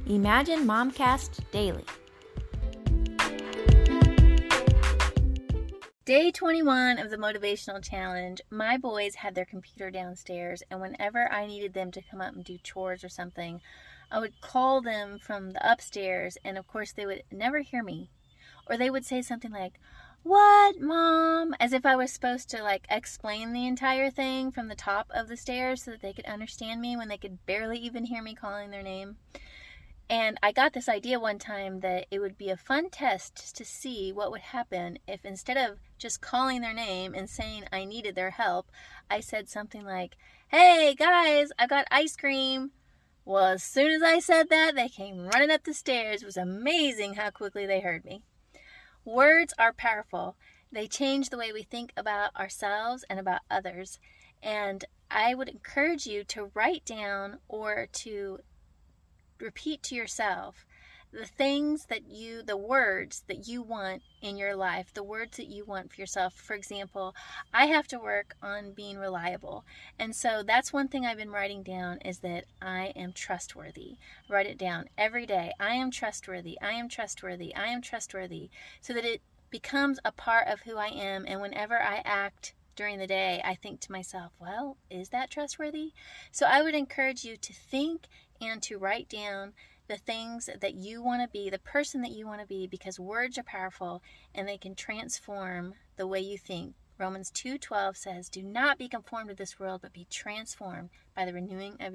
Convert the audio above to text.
Imagine Momcast Daily. Day 21 of the Motivational Challenge. My boys had their computer downstairs, and whenever I needed them to come up and do chores or something, I would call them from the upstairs, and of course they would never hear me. Or they would say something like, "What, Mom?" As if I was supposed to explain the entire thing from the top of the stairs so that they could understand me when they could barely even hear me calling their name. And I got this idea one time that it would be a fun test to see what would happen if instead of just calling their name and saying I needed their help, I said something like, "Hey guys, I got ice cream." Well, as soon as I said that, they came running up the stairs. It was amazing how quickly they heard me. Words are powerful. They change the way we think about ourselves and about others. And I would encourage you to write down or to repeat to yourself the words that you want in your life, the words that you want for yourself. For example, I have to work on being reliable. And so that's one thing I've been writing down is that I am trustworthy. Write it down every day. I am trustworthy. I am trustworthy. I am trustworthy. So that it becomes a part of who I am. And whenever I act during the day, I think to myself, well, is that trustworthy? So I would encourage you to think and to write down the things that you want to be, the person that you want to be, because words are powerful and they can transform the way you think. Romans 2:12 says, "Do not be conformed to this world, but be transformed by the renewing of